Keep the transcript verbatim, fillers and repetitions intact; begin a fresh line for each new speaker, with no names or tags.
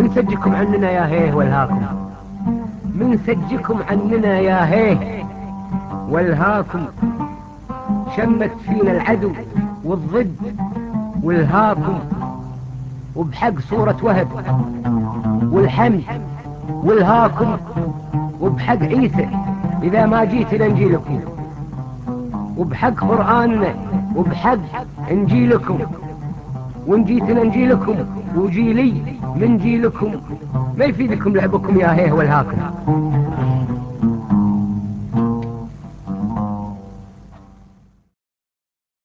من سجكم عننا يا هيه والهاكم، من سجكم عننا يا هيه والهاكم. شمت فينا العدو والضد والهاكم، وبحق صورة وهب والحمد والهاكم، وبحق عيسى إذا ما جيت لنجيلكم، وبحق قرآننا وبحق انجيلكم، وان جيت لنجيلكم وجيلي من جيلكم. ما يفيدكم لعبكم يا هيه والهاكم.